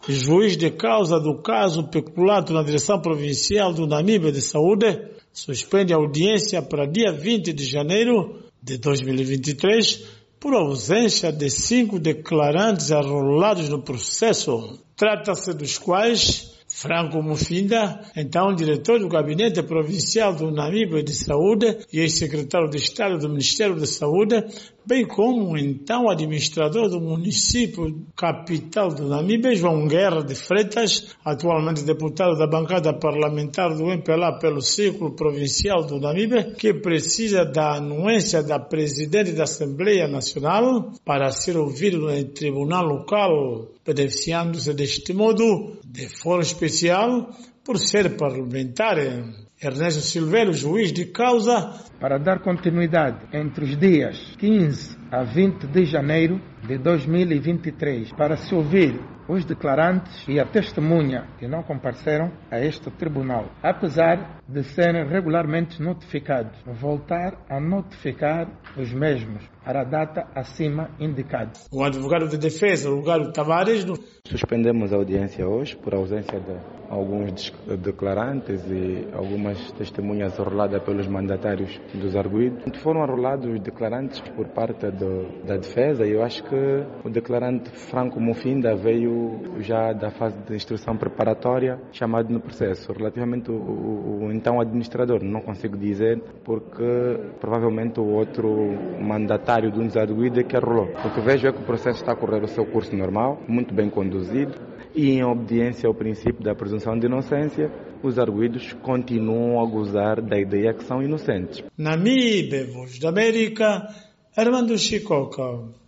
Juiz de causa do caso peculado na Direção Provincial do Namíbia de Saúde suspende a audiência para dia 20 de janeiro de 2023 por ausência de 5 declarantes arrolados no processo. Trata-se dos quais Franco Mufinda, então diretor do Gabinete Provincial do Namíbia de Saúde e ex-secretário de Estado do Ministério da Saúde, bem como então administrador do município capital do Namíbia, João Guerra de Freitas, atualmente deputado da bancada parlamentar do MPLA pelo Círculo Provincial do Namíbia, que precisa da anuência da presidente da Assembleia Nacional para ser ouvido no tribunal local, beneficiando-se deste modo de foro especial por ser parlamentar. Ernesto Silveira, juiz de causa. Para dar continuidade entre os dias 15 a 20 de janeiro de 2023, para se ouvir os declarantes e a testemunha que não compareceram a este tribunal, apesar de serem regularmente notificados, voltar a notificar os mesmos para a data acima indicada. O advogado de defesa, Lugaro Tavares. Suspendemos a audiência hoje por ausência de alguns declarantes e algumas testemunhas arroladas pelos mandatários dos arguidos. Foram arrolados declarantes por parte da defesa e eu acho que o declarante Franco Mufinda veio já da fase de instrução preparatória chamado no processo. Relativamente o então administrador, não consigo dizer porque provavelmente o outro mandatário de um dos arguidos é que arrolou. O que vejo é que o processo está a correr o seu curso normal, muito bem conduzido e em obediência ao princípio da presunção de inocência, os arguidos continuam a gozar da ideia que são inocentes. Namíbia, Voz da América, Armando Chicoca.